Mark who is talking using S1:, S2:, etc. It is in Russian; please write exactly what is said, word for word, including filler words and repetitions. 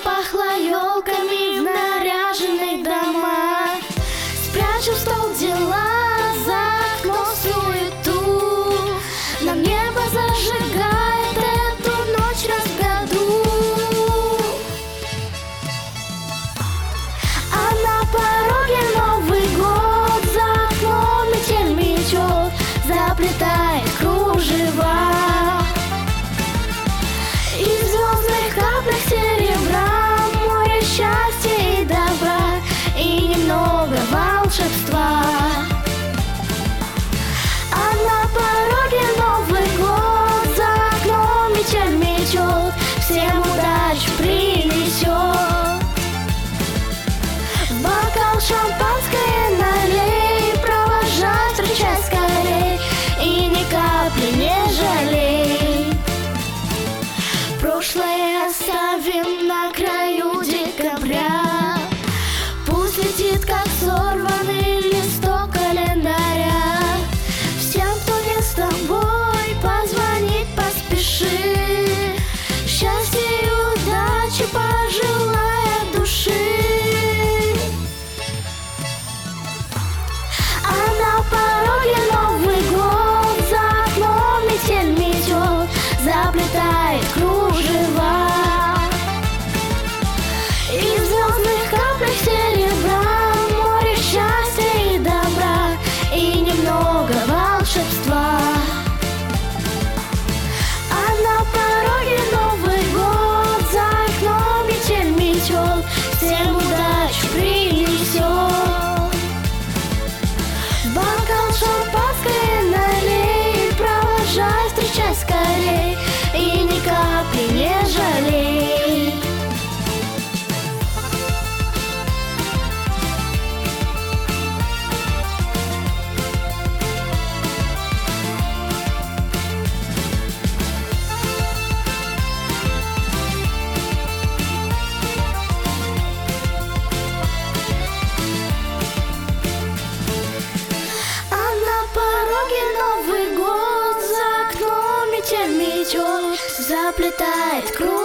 S1: Запахло елками в наряженных домах. Спрячу в стол дела, за окно суету. Нам небо зажигает эту ночь раз в году. А на пороге Новый год, за окном метель мечет, заплетает кружева. Из звездных каплях серебра море счастья и добра, и немного волшебства. А на пороге Новый год, за окном метель мечет, всем удачу принесет. В бокал шампанское налей, провожай, встречай скорей, и ни капли не жалей. Прошлое оставим на краю декабря, пусть летит, как сорванный листок календаря. Всем, кто не с тобой, позвонить поспеши, счастья и удачи пожелай от души. А на пороге Новый год, за окном метель метет, заплетает кружева. Из звездных каплях серебра море счастья и добра, и немного волшебства. А на пороге Новый год, за окном метель метет, всем удачу принесет. В бокал шампанское налей, провожай, встречай скорей, и ни капли не жалей. А на пороге Новый год, за окном метель метет, заплетает круг.